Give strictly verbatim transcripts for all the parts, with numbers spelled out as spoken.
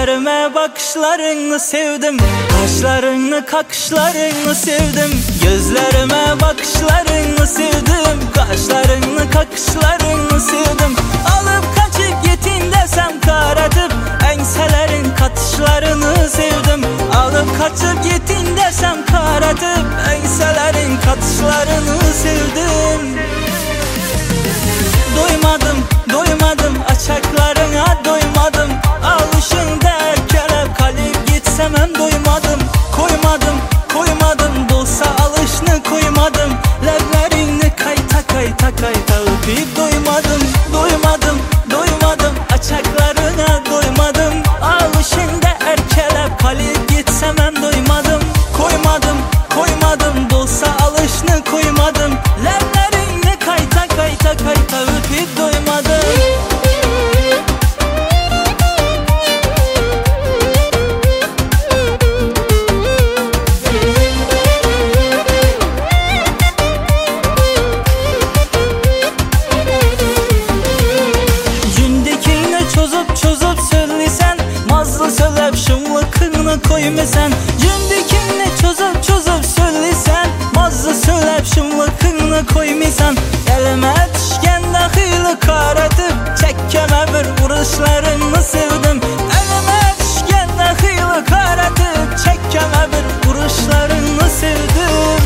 Gözlerime bakışlarını sevdim, kaşlarını kakışlarını sevdim. Gözlerime bakışlarını sevdim, kaşlarını kakışlarını sevdim. Alıp kaçıp gittin desem karatıp enselerin katışlarını sevdim. Alıp kaçıp gittin desem karatıp enselerin katışlarını sevdim. Doymadım, doymadım açaklarına doymadım. Alışın derken kalıp gitsem hem doymadım. Koymadım, koymadım bulsa alışını koymadım. Levlerini kayta kayta kayta öpüp doymadım. Doymadım, doymadım açaklarına doymadım. Alışın derken kalıp gitsem hem doymadım. Koymadım, koymadım bulsa alışını koymadım. Levlerini kayta kayta kayta öpüp doymadım. Söylep şımlıkını koymasan, yündükini çözüp çözüp söylesen. Mazlı söylep şımlıkını koymasan. Elime düşken dahili karatıp çekkeme bir vuruşlarını sevdim. Elime düşken dahili karatıp çekkeme bir vuruşlarını sevdim.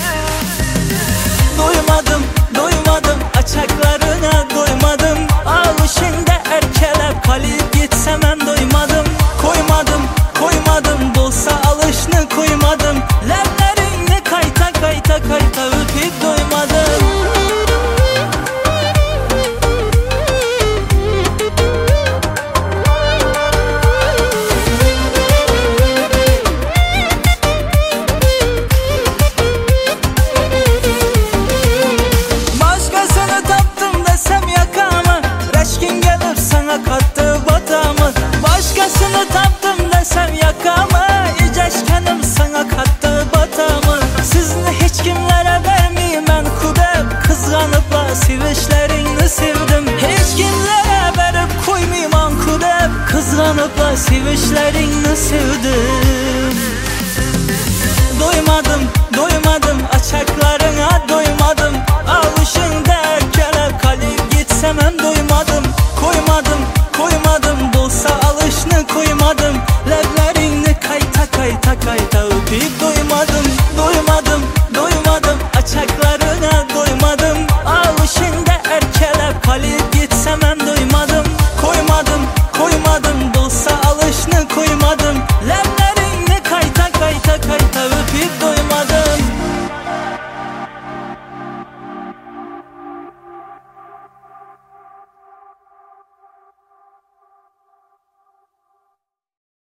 Doymadım, doymadım açaklarına doymadım. Alışında erkelep kalıp gitsem hem doymadım. Koymadım, koymadım bulsa alışını koymadım. Levlerini kayta kayta kayta öpüp doymadım. Başkasını taptım desem yakamı, reşkin gelip sana kattı batağımı. Başkasını taptım desem yakamı, iceşkenim sana kattı batağımı. Sizni hiç kimlere vermeyim ben kudep, kızganıpla sevişlerini sevdim. Hiç kimlere verip koymayayım an kudep, kızganıpla sevişlerini sevdim. Doymadım, doymadım açakları